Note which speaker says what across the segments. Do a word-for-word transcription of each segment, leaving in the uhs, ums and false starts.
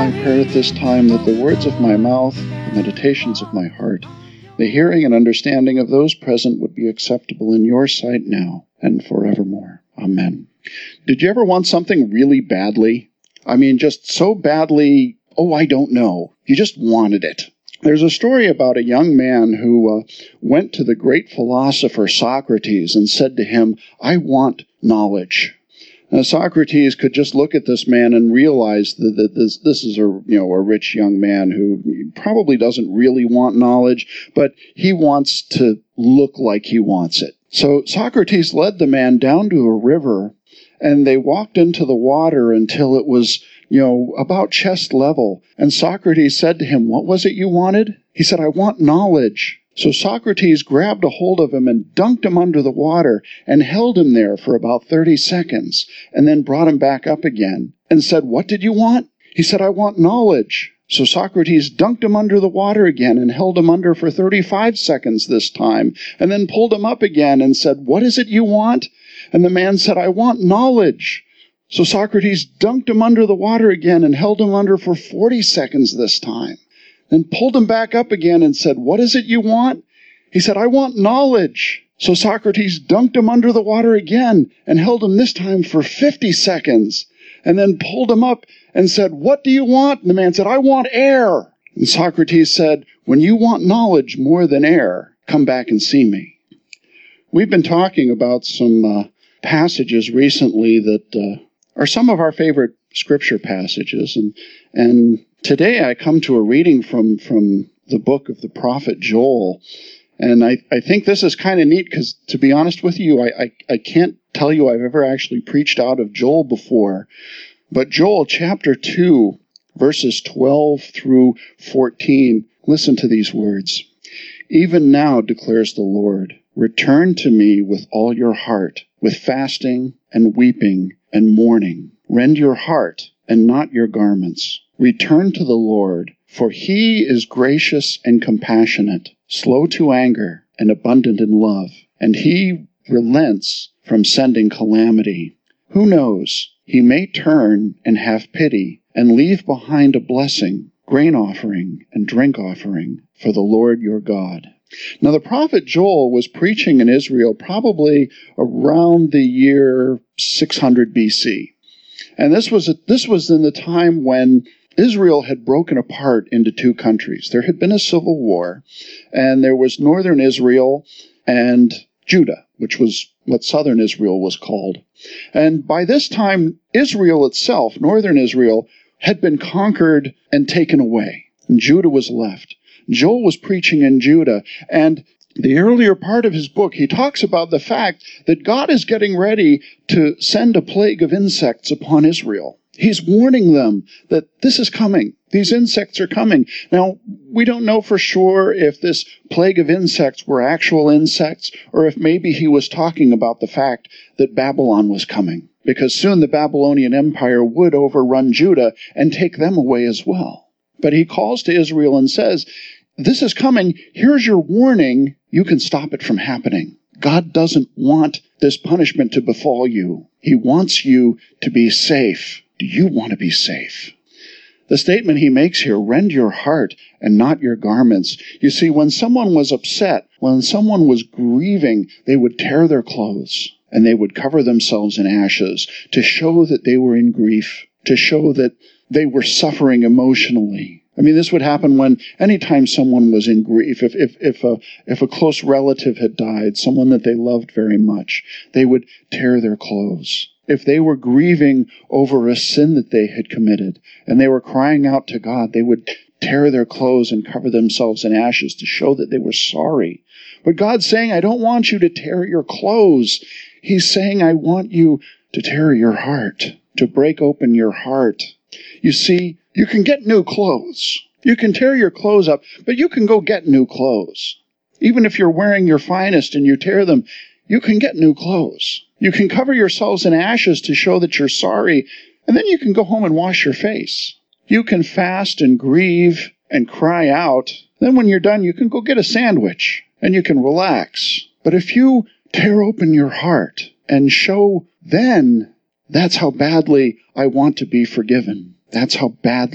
Speaker 1: my prayer at this time that the words of my mouth, the meditations of my heart, the hearing and understanding of those present would be acceptable in your sight now and forevermore. Amen. Did you ever want something really badly? I mean, just so badly, oh, I don't know. You just wanted it. There's a story about a young man who uh, went to the great philosopher Socrates and said to him, I want knowledge. Now, Socrates could just look at this man and realize that, that this, this is a, you know, a rich young man who probably doesn't really want knowledge, but he wants to look like he wants it. So Socrates led the man down to a river, and they walked into the water until it was, you know, about chest level. And Socrates said to him, what was it you wanted? He said, I want knowledge. So Socrates grabbed a hold of him and dunked him under the water and held him there for about thirty seconds, and then brought him back up again and said, what did you want? He said, I want knowledge. So Socrates dunked him under the water again and held him under for thirty-five seconds this time, and then pulled him up again and said, what is it you want? And the man said, I want knowledge. So Socrates dunked him under the water again and held him under for forty seconds this time. Then pulled him back up again and said, what is it you want? He said, I want knowledge. So Socrates dunked him under the water again and held him this time for fifty seconds. And then pulled him up and said, what do you want? And the man said, I want air. And Socrates said, when you want knowledge more than air, come back and see me. We've been talking about some uh, passages recently that uh, are some of our favorite scripture passages. And, and today I come to a reading from, from the book of the prophet Joel. And I, I think this is kind of neat because, to be honest with you, I, I, I can't tell you I've ever actually preached out of Joel before. But Joel chapter two, verses twelve through fourteen, listen to these words. Even now, declares the Lord, return to me with all your heart, with fasting and weeping and mourning. Rend your heart and not your garments. Return to the Lord, for he is gracious and compassionate, slow to anger and abundant in love, and he relents from sending calamity. Who knows? He may turn and have pity and leave behind a blessing, grain offering and drink offering for the Lord your God. Now the prophet Joel was preaching in Israel probably around the year six hundred B C. And this was, a, this was in the time when Israel had broken apart into two countries. There had been a civil war, and there was northern Israel and Judah, which was what southern Israel was called. And by this time, Israel itself, northern Israel, had been conquered and taken away. And Judah was left. Joel was preaching in Judah, and the earlier part of his book, he talks about the fact that God is getting ready to send a plague of insects upon Israel. He's warning them that this is coming. These insects are coming. Now, we don't know for sure if this plague of insects were actual insects, or if maybe he was talking about the fact that Babylon was coming, because soon the Babylonian Empire would overrun Judah and take them away as well. But he calls to Israel and says, this is coming. Here's your warning. You can stop it from happening. God doesn't want this punishment to befall you. He wants you to be safe. Do you want to be safe? The statement he makes here, rend your heart and not your garments. You see, when someone was upset, when someone was grieving, they would tear their clothes and they would cover themselves in ashes to show that they were in grief, to show that they were suffering emotionally. I mean, this would happen when anytime someone was in grief, if, if, if, a, if a close relative had died, someone that they loved very much, they would tear their clothes. If they were grieving over a sin that they had committed and they were crying out to God, they would tear their clothes and cover themselves in ashes to show that they were sorry. But God's saying, I don't want you to tear your clothes. He's saying, I want you to tear your heart, to break open your heart. You see, you can get new clothes. You can tear your clothes up, but you can go get new clothes. Even if you're wearing your finest and you tear them, you can get new clothes. You can cover yourselves in ashes to show that you're sorry, and then you can go home and wash your face. You can fast and grieve and cry out. Then when you're done, you can go get a sandwich and you can relax. But if you tear open your heart and show, then that's how badly I want to be forgiven. That's how badly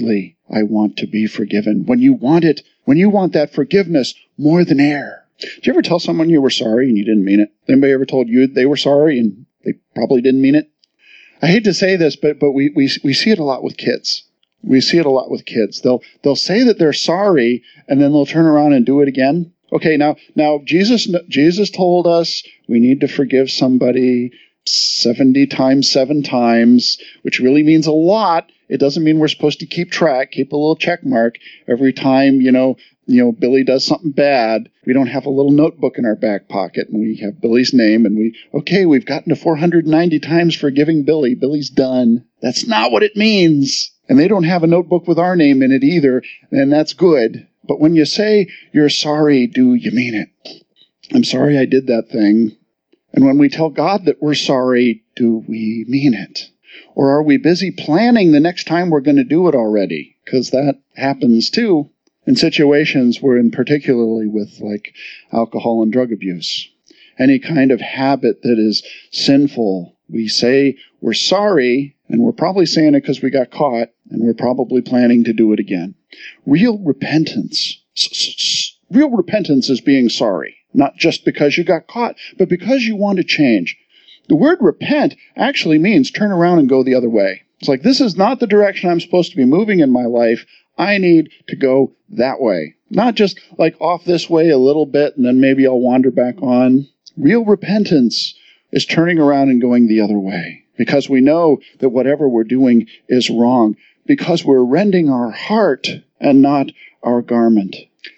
Speaker 1: I want to be forgiven. When you want it, when you want that forgiveness more than air. Did you ever tell someone you were sorry and you didn't mean it? Anybody ever told you they were sorry and they probably didn't mean it? I hate to say this, but but we, we we see it a lot with kids. We see it a lot with kids. They'll they'll say that they're sorry and then they'll turn around and do it again. Okay, now now Jesus Jesus told us we need to forgive somebody seventy times seven times, which really means a lot. It doesn't mean we're supposed to keep track, keep a little check mark every time, you know, you know, Billy does something bad. We don't have a little notebook in our back pocket and we have Billy's name and we, okay, we've gotten to four hundred ninety times forgiving Billy. Billy's done. That's not what it means. And they don't have a notebook with our name in it either, and that's good. But when you say you're sorry, do you mean it? I'm sorry I did that thing. And when we tell God that we're sorry, do we mean it? Or are we busy planning the next time we're going to do it already? Because that happens too in situations where, in particularly with like alcohol and drug abuse. Any kind of habit that is sinful, we say we're sorry, and we're probably saying it because we got caught, and we're probably planning to do it again. Real repentance. Real repentance is being sorry, not just because you got caught, but because you want to change. The word repent actually means turn around and go the other way. It's like, this is not the direction I'm supposed to be moving in my life. I need to go that way. Not just like off this way a little bit, and then maybe I'll wander back on. Real repentance is turning around and going the other way. Because we know that whatever we're doing is wrong. Because we're rending our heart and not our garment.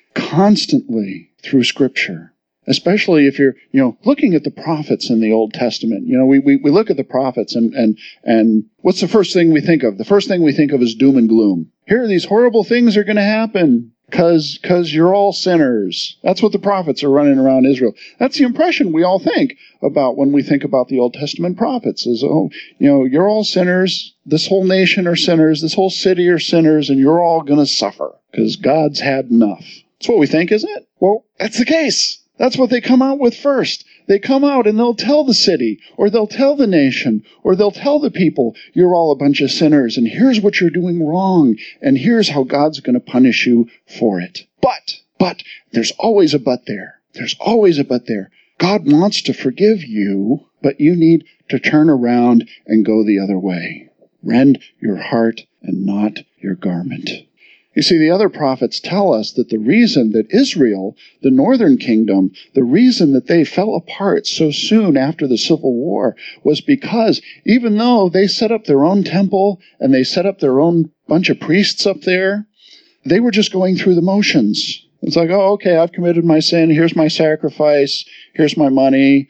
Speaker 1: Constantly through Scripture. Especially if you're, you know, looking at the prophets in the Old Testament. You know, we, we, we look at the prophets and, and, and what's the first thing we think of? The first thing we think of is doom and gloom. Here, these horrible things are going to happen. Because because you're all sinners. That's what the prophets are running around Israel. That's the impression we all think about when we think about the Old Testament prophets. Is, oh, you know, you're all sinners. This whole nation are sinners. This whole city are sinners. And you're all going to suffer because God's had enough. That's what we think, isn't it? Well, that's the case. That's what they come out with first. They come out and they'll tell the city, or they'll tell the nation, or they'll tell the people, you're all a bunch of sinners, and here's what you're doing wrong, and here's how God's going to punish you for it. But, but, there's always a but there. There's always a but there. God wants to forgive you, but you need to turn around and go the other way. Rend your heart and not your garment. You see, the other prophets tell us that the reason that Israel, the northern kingdom, the reason that they fell apart so soon after the Civil War was because even though they set up their own temple and they set up their own bunch of priests up there, they were just going through the motions. It's like, oh, okay, I've committed my sin. Here's my sacrifice. Here's my money.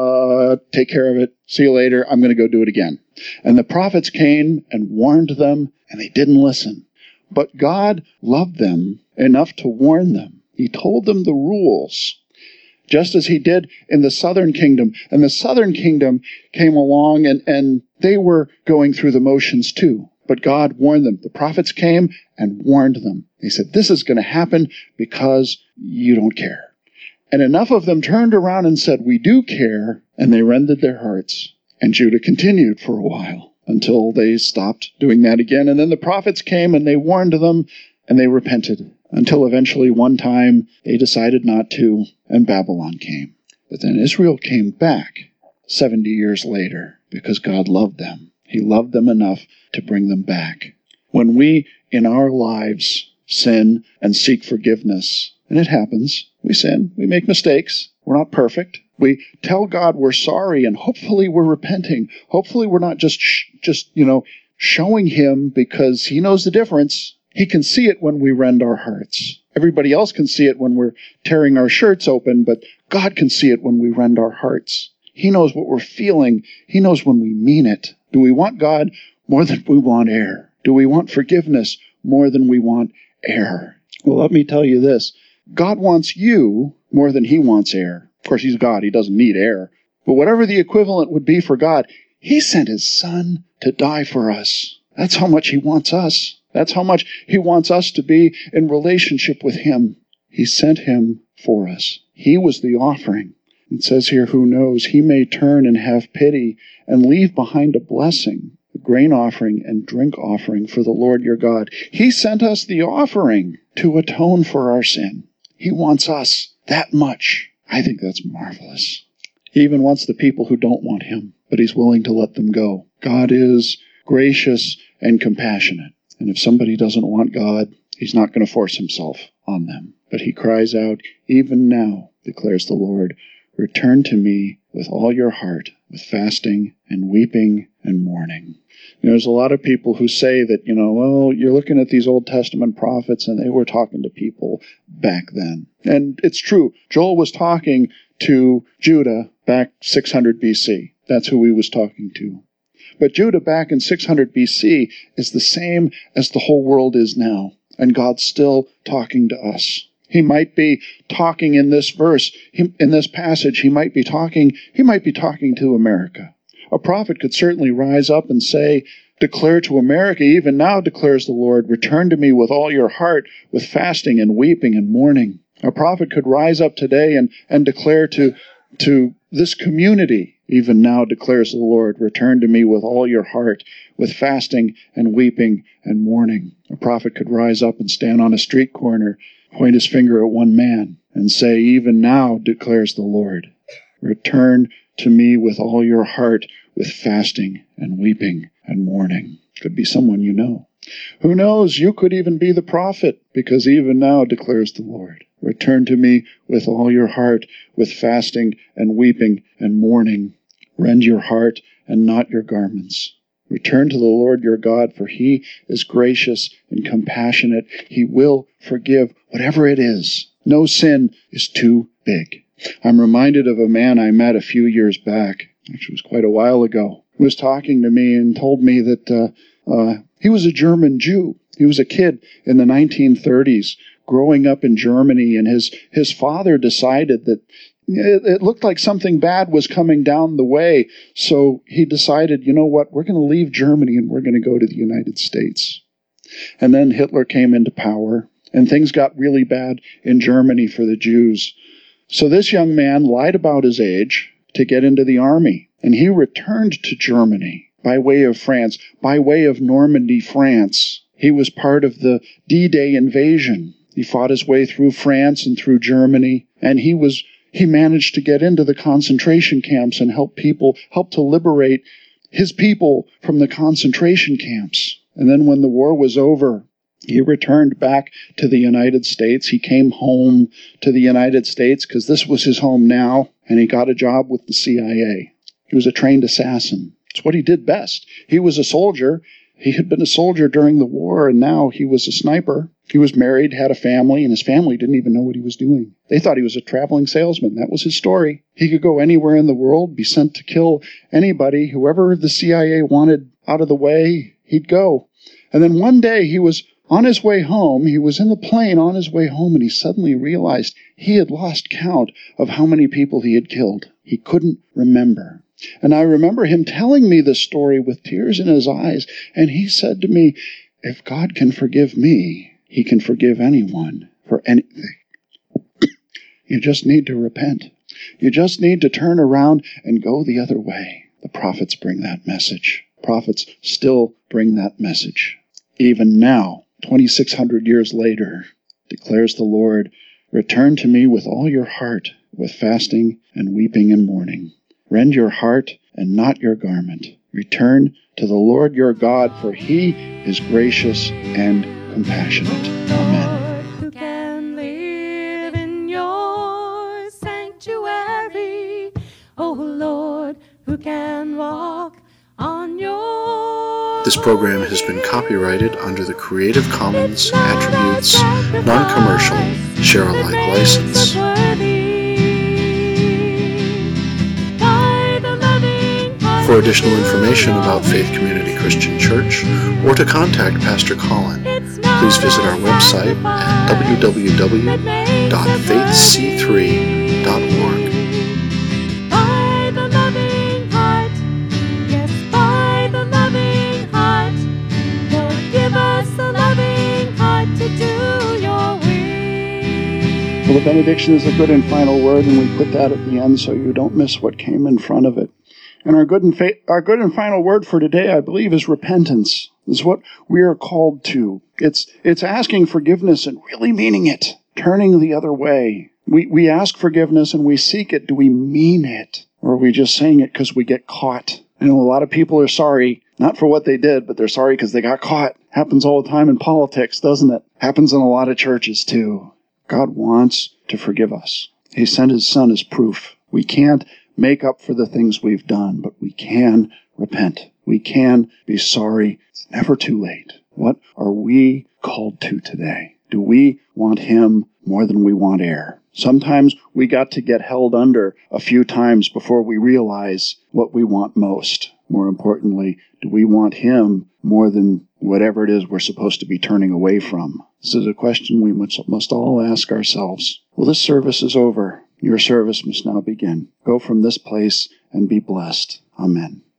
Speaker 1: Uh, take care of it. See you later. I'm going to go do it again. And the prophets came and warned them, and they didn't listen. But God loved them enough to warn them. He told them the rules, just as he did in the southern kingdom. And the southern kingdom came along, and, and they were going through the motions too. But God warned them. The prophets came and warned them. He said, this is going to happen because you don't care. And enough of them turned around and said, we do care, and they rended their hearts. And Judah continued for a while, until they stopped doing that again. And then the prophets came and they warned them and they repented until eventually one time they decided not to and Babylon came. But then Israel came back seventy years later because God loved them. He loved them enough to bring them back. When we in our lives sin and seek forgiveness, and it happens, we sin, we make mistakes, we're not perfect. We tell God we're sorry, and hopefully we're repenting. Hopefully we're not just, sh- just you know, showing him because he knows the difference. He can see it when we rend our hearts. Everybody else can see it when we're tearing our shirts open, but God can see it when we rend our hearts. He knows what we're feeling. He knows when we mean it. Do we want God more than we want air? Do we want forgiveness more than we want air? Well, let me tell you this. God wants you more than he wants air. Of course, he's God. He doesn't need air. But whatever the equivalent would be for God, he sent his son to die for us. That's how much he wants us. That's how much he wants us to be in relationship with him. He sent him for us. He was the offering. It says here, who knows, he may turn and have pity and leave behind a blessing, a grain offering and drink offering for the Lord your God. He sent us the offering to atone for our sin. He wants us that much. I think that's marvelous. He even wants the people who don't want him, but he's willing to let them go. God is gracious and compassionate. And if somebody doesn't want God, he's not going to force himself on them. But he cries out, even now, declares the Lord, return to me with all your heart, with fasting and weeping and mourning. You know, there's a lot of people who say that, you know, well, you're looking at these Old Testament prophets and they were talking to people back then. And it's true. Joel was talking to Judah back six hundred B C. That's who he was talking to. But Judah back in six hundred B C is the same as the whole world is now. And God's still talking to us. He might be talking in this verse, in this passage, he might be talking, he might be talking to America. A prophet could certainly rise up and say, declare to America, even now declares the Lord, return to me with all your heart, with fasting and weeping and mourning. A prophet could rise up today and, and declare to, to this community, even now declares the Lord, return to me with all your heart, with fasting and weeping and mourning. A prophet could rise up and stand on a street corner, point his finger at one man, and say, even now declares the Lord, return to me with all your heart, with fasting and weeping and mourning. Could be someone you know. Who knows, you could even be the prophet, because even now declares the Lord, return to me with all your heart, with fasting and weeping and mourning. Rend your heart and not your garments. Return to the Lord your God, for he is gracious and compassionate. He will forgive whatever it is. No sin is too big. I'm reminded of a man I met a few years back. Actually, it was quite a while ago. He was talking to me and told me that uh, uh, he was a German Jew. He was a kid in the nineteen thirties growing up in Germany, and his, his father decided that It, it looked like something bad was coming down the way, so he decided, you know what, we're going to leave Germany and we're going to go to the United States. And then Hitler came into power, and things got really bad in Germany for the Jews. So this young man lied about his age to get into the army, and he returned to Germany by way of France, by way of Normandy, France. He was part of the D-Day invasion. He fought his way through France and through Germany, and he was He managed to get into the concentration camps and help people, help to liberate his people from the concentration camps. And then when the war was over, he returned back to the United States. He came home to the United States because this was his home now, and he got a job with the C I A. He was a trained assassin. It's what he did best. He was a soldier. He had been a soldier during the war, and now he was a sniper. He was married, had a family, and his family didn't even know what he was doing. They thought he was a traveling salesman. That was his story. He could go anywhere in the world, be sent to kill anybody. Whoever the C I A wanted out of the way, he'd go. And then one day he was on his way home. He was in the plane on his way home, and he suddenly realized he had lost count of how many people he had killed. He couldn't remember. And I remember him telling me this story with tears in his eyes, and he said to me, if God can forgive me, he can forgive anyone for anything. You just need to repent. You just need to turn around and go the other way. The prophets bring that message. Prophets still bring that message. Even now, twenty-six hundred years later, declares the Lord, return to me with all your heart, with fasting and weeping and mourning. Rend your heart and not your garment. Return to the Lord your God, for he is gracious and compassionate. Amen.
Speaker 2: Who can live in your sanctuary? Oh Lord, who can walk on your...
Speaker 3: This program has been copyrighted under the Creative Commons Attributes Non-Commercial Share-alike license. For additional information about Faith Community Christian Church, or to contact Pastor Colin, please visit our website at w w w dot faith c three dot org.
Speaker 2: By the loving heart, yes, by the loving heart, Lord, give us a loving heart to do your will.
Speaker 1: Well, the benediction is a good and final word, and we put that at the end so you don't miss what came in front of it. And our good and fa- our good and final word for today, I believe, is repentance. Is what we are called to. It's it's asking forgiveness and really meaning it, turning the other way. We we ask forgiveness and we seek it. Do we mean it? Or are we just saying it because we get caught? I know a lot of people are sorry, not for what they did, but they're sorry because they got caught. Happens all the time in politics, doesn't it? Happens in a lot of churches too. God wants to forgive us. He sent his son as proof. We can't make up for the things we've done, but we can repent. We can be sorry. It's never too late. What are we called to today? Do we want him more than we want air? Sometimes we got to get held under a few times before we realize what we want most. More importantly, do we want him more than whatever it is we're supposed to be turning away from? This is a question we must, must all ask ourselves. Well, this service is over. Your service must now begin. Go from this place and be blessed. Amen.